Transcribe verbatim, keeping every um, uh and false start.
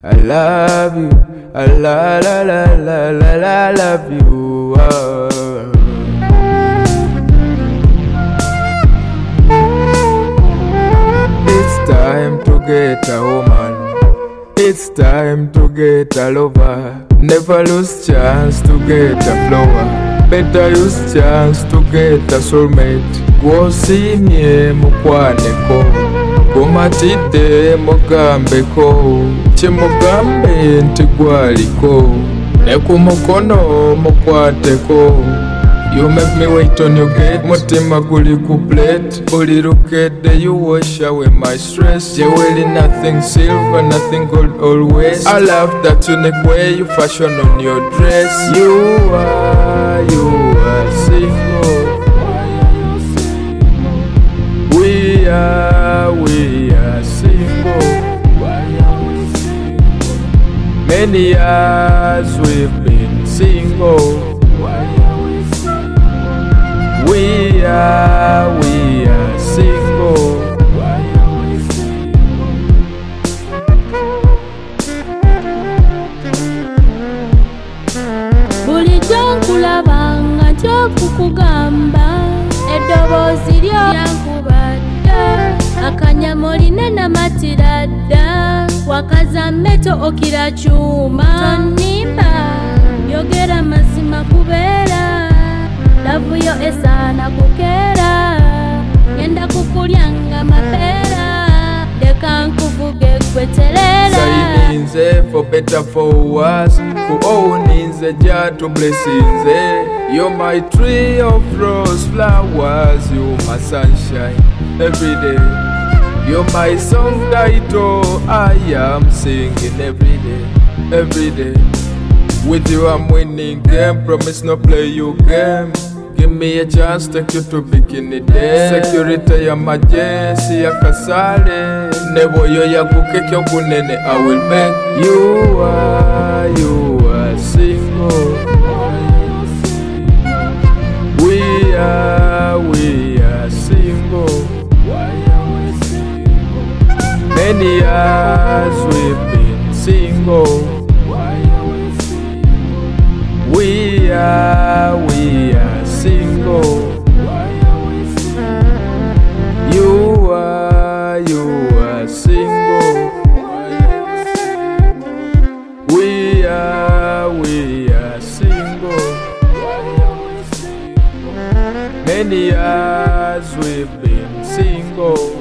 I love you, I la la la la la la love you. Oh. It's time to get a woman. It's time to get a lover. Never lose chance to get a flower. Better use chance to get a soulmate. Gwosimye mukwaneko, gomatide mugambeko, kyemugambe nti gwaliko, ne ku mukono mukwateko. You make me wait on your gate, mutima guli ku plate. Buli lukede you wash away my stress. Jewelry nothing silver, nothing gold always. I love that unique way you fashion on your dress. You are, you are single. We are, we are single. Many years we've been single. We are, we are single. Bulijjo nkulabanga kyokukugamba, eddoboozi lyo lyankubadda, akanyamo linene matira dda, wakaza mmeto okira kyuma. Tonnimba, yogera mazima kubeera, lavu yo esaana kukeera, ngenda kukulyanga mapeera, leka nkuvuge gweterera. Sayininze for better for worse, ku owuninze gyatu blessinze. You're my tree of rose flowers, you're my sunshine every day. You're my song title, I am singing every day, every day. With you I'm winning game, promise no play you game. Give me a chance, take you to bikini day. Security ya majensi ya kasale, nebo yo ya kukekyo kunene I will make. You are, you are single. We are, we are single. Many years we've been single. We are, we are single. You are, you are single. We are, we are single. Many years we've been single.